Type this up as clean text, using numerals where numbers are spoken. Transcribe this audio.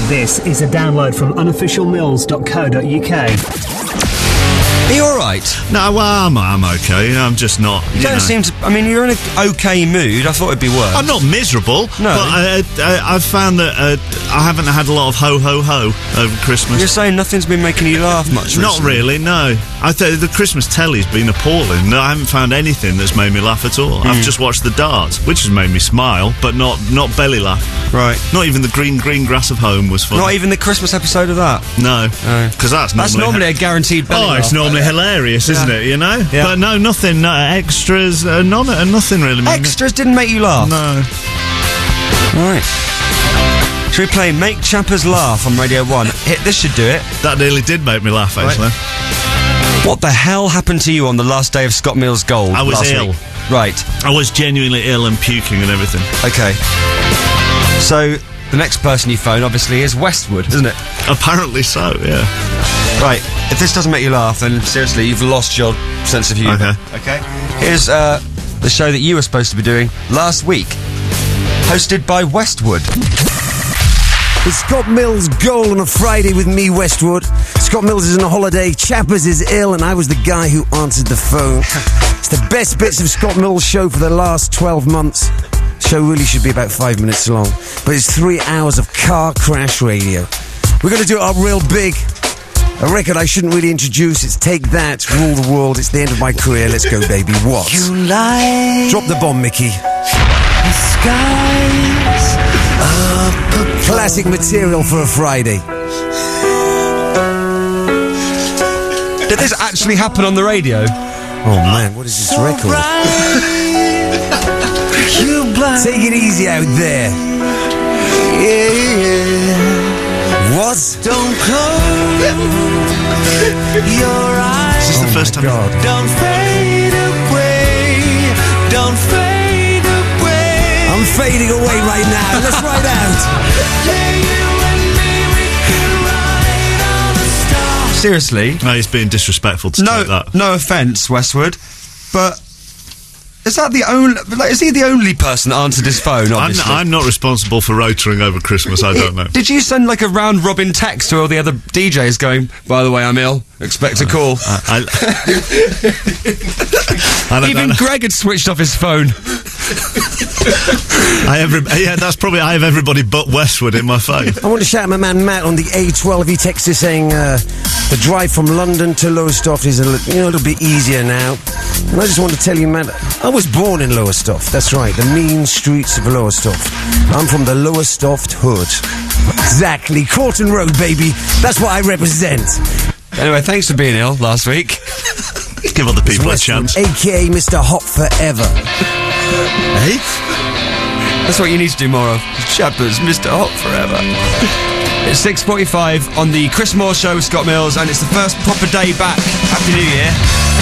This is a download from unofficialmills.co.uk. Are you alright? No, well, I'm okay. I'm just not. You don't seem to. I mean, you're in an okay mood. I thought it'd be worse. I'm not miserable. No. But I've found that I haven't had a lot of ho-ho-ho over Christmas. You're saying nothing's been making you laugh much recently? Not really, no. I think the Christmas telly's been appalling. No, I haven't found anything that's made me laugh at all. I've just watched the darts, which has made me smile, but not belly laugh. Right. Not even the green grass of home was funny. Not even the Christmas episode of that? No. Because that's normally a guaranteed belly laugh. It's normally hilarious, isn't it, you know? Yeah. But no, nothing, no extras, nothing really. Extras didn't make you laugh? No. Right. Should we play Make Chappers Laugh on Radio 1? This should do it. That nearly did make me laugh, actually. Right. What the hell happened to you on the last day of Scott Mills Gold? I was ill. Week? Right. I was genuinely ill and puking and everything. Okay. So, the next person you phone, obviously, is Westwood, isn't it? Apparently so, yeah. Right. If this doesn't make you laugh, then seriously, you've lost your sense of humour. Okay. Here's the show that you were supposed to be doing last week, hosted by Westwood. It's Scott Mills Goal on a Friday with me, Westwood. Scott Mills is on a holiday, Chappers is ill, and I was the guy who answered the phone. It's the best bits of Scott Mills' show for the last 12 months. The show really should be about 5 minutes long, but it's 3 hours of car crash radio. We're going to do it up real big. A record I shouldn't really introduce. It's Take That, Rule the World. It's the end of my career. Let's go, baby. What? You light Drop the bomb, Mickey. the skies up above. Classic material for a Friday. Did this actually happen on the radio? Oh, man, what is this record? You blind. Take it easy out there. Yeah. What? Don't close your eyes. Is this the first time? God. Don't fade away. Don't fade away. I'm fading away right now. Let's ride out. Yeah, you and me, we could ride on a star. Seriously? No, he's being disrespectful to take that. No offence, Westwood, but is that the only? Like, is he the only person that answered his phone? Obviously, I'm not responsible for rotoring over Christmas, I don't know. Did you send like a round-robin text to all the other DJs going, by the way, I'm ill, expect a call? I don't Even know. Greg had switched off his phone. I have everybody but Westwood in my phone. I want to shout at my man Matt on the A12. He texted saying the drive from London to Lowestoft is a little bit easier now. And I just want to tell you, Matt, I was born in Lowestoft. That's right, the mean streets of Lowestoft. I'm from the Lowestoft hood. Exactly, Corton Road, baby. That's what I represent. Anyway, thanks for being ill last week. Give other people a Westwood, chance. a.k.a. Mr. Hot Forever. Hey? That's what you need to do more of. Chappers, Mr. Hot Forever. It's 6:45 on the Chris Moore Show with Scott Mills, and it's the first proper day back. Happy New Year.